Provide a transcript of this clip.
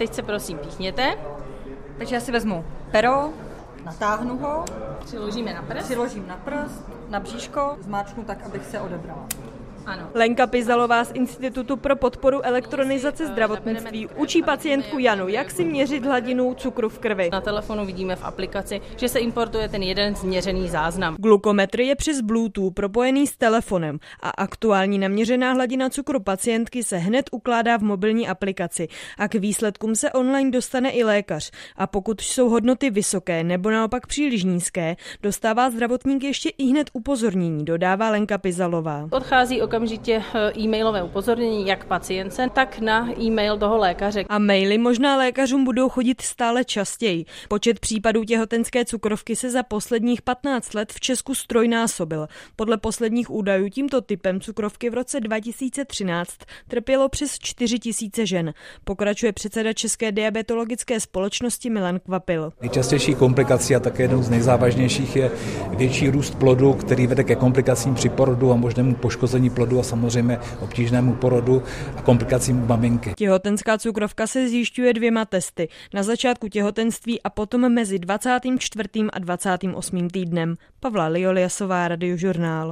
teď se prosím píchněte. Takže já si vezmu pero, natáhnu ho, Přiložím na prst, na bříško, zmáčknu tak, abych se odebrala. Ano. Lenka Pizalová z Institutu pro podporu elektronizace zdravotnictví učí pacientku Janu, jak si měřit hladinu cukru v krvi. Na telefonu vidíme v aplikaci, že se importuje ten jeden změřený záznam. Glukometr je přes Bluetooth propojený s telefonem a aktuální naměřená hladina cukru pacientky se hned ukládá v mobilní aplikaci a k výsledkům se online dostane i lékař. A pokud jsou hodnoty vysoké nebo naopak příliš nízké, dostává zdravotník ještě ihned upozornění, dodává Lenka Pizalová. Odchází okamžitě e-mailové upozornění jak pacientce, tak na e-mail toho lékaře. A maily možná lékařům budou chodit stále častěji. Počet případů těhotenské cukrovky se za posledních 15 let v Česku ztrojnásobil. Podle posledních údajů tímto typem cukrovky v roce 2013 trpělo přes 4 000 žen. Pokračuje předseda České diabetologické společnosti Milan Kvapil. Nejčastější komplikací a také jednou z nejzávažnějších je větší růst plodu, který vede ke komplikacím při porodu a možnému poškození plodu a samozřejmě obtížnému porodu a komplikacím u maminky. Těhotenská cukrovka se zjišťuje 2 testy. Na začátku těhotenství a potom mezi 24. a 28. týdnem. Pavla Lioliasová, Radiožurnál.